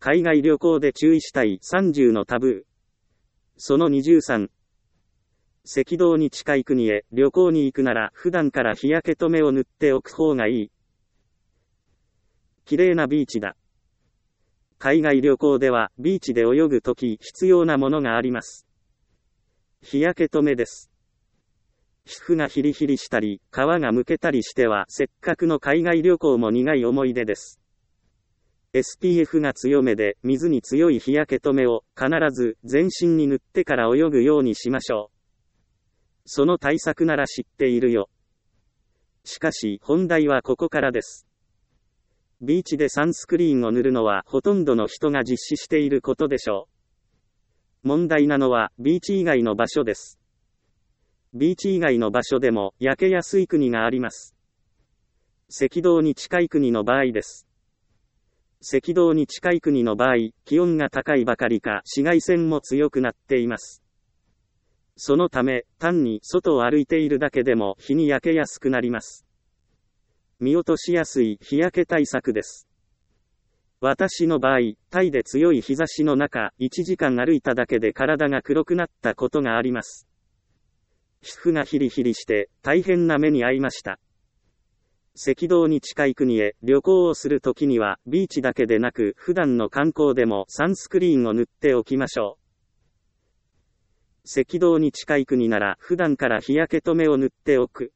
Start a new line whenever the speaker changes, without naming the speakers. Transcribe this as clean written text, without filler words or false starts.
海外旅行で注意したい30のタブー。その23。赤道に近い国へ旅行に行くなら普段から日焼け止めを塗っておく方がいい。綺麗なビーチだ。海外旅行ではビーチで泳ぐとき必要なものがあります。日焼け止めです。皮膚がヒリヒリしたり、皮がむけたりしてはせっかくの海外旅行も苦い思い出です。SPF が強めで水に強い日焼け止めを必ず全身に塗ってから泳ぐようにしましょう。その対策なら知っているよ。しかし本題はここからです。ビーチでサンスクリーンを塗るのはほとんどの人が実施していることでしょう。問題なのはビーチ以外の場所です。ビーチ以外の場所でも焼けやすい国があります。赤道に近い国の場合です。赤道に近い国の場合、気温が高いばかりか紫外線も強くなっています。そのため、単に外を歩いているだけでも日に焼けやすくなります。見落としやすい日焼け対策です。私の場合、タイで強い日差しの中、1時間歩いただけで体が黒くなったことがあります。皮膚がヒリヒリして大変な目に遭いました。赤道に近い国へ旅行をするときにはビーチだけでなく普段の観光でもサンスクリーンを塗っておきましょう。赤道に近い国なら普段から日焼け止めを塗っておく。